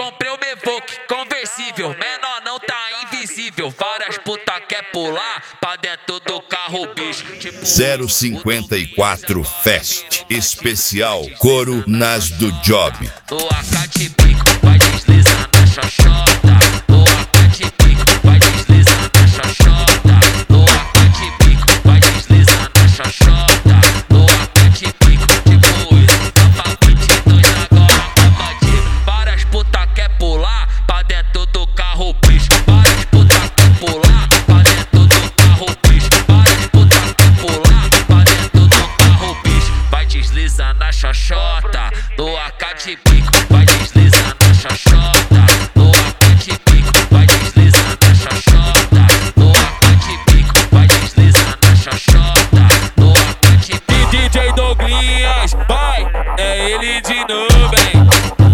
Comprei o Mevoque conversível, menor não tá invisível. Várias puta quer pular pra dentro do carro, bicho. Tipo 054 Fest especial Couro nas do Job. O AK de pico vai deslizar na xoxota. O AK de pico vai deslizar na xoxota. O AK de pico vai deslizar na xoxota. O AK de pico tipo isso, tapa 22 agora tapa de. Várias puta quer pular pra dentro do carro, bicho. Várias puta quer pular pra dentro do carro, bicho. Várias puta quer pular pra dentro do carro, bicho. Vai deslizar na xoxota. O AK de pico vai deslizar na xoxota. O AK de pico vai deslizar na xoxota. O AK de pico vai deslizar na xoxota. O AK de pico. DJ Douglinhas, vai, é ele de novo, hein?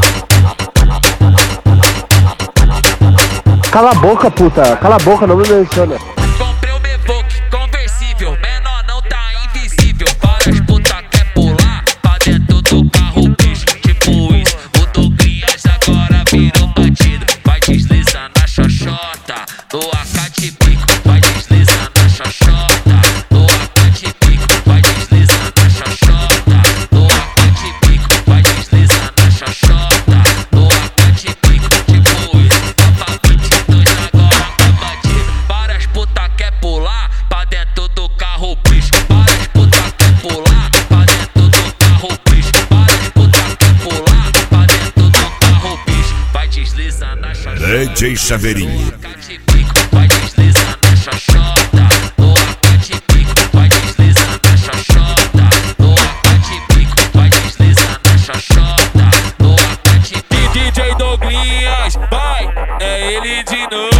Cala a boca, puta. Cala a boca, não me menciona. Comprei o Mevoque conversível, menor não tá invisível. Várias puta quer pular pra dentro do carro, bicho. Tipo isso, o Douglinhas agora virou bandido. Vai deslizar na xoxota. O AK de pico vai deslizar na xoxota. O AK de pico vai deslizar na xoxota. O AK de pico vai deslizar na xoxota. O AK de pico tipo isso, tapa 22 agora tá batido. Várias puta quer pular pra dentro do carro, bicho. Várias puta quer pular pra dentro do carro, bicho. Várias puta quer pular pra dentro do carro, bicho. Vai deslizar na xoxota. DJ Chaveirinho. O AK de pico vai deslizar na xoxota. O AK de pico vai deslizar na xoxota. O AK de pico vai deslizar na xoxota. O AK de pico. DJ Douglinhas, vai, é ele de novo.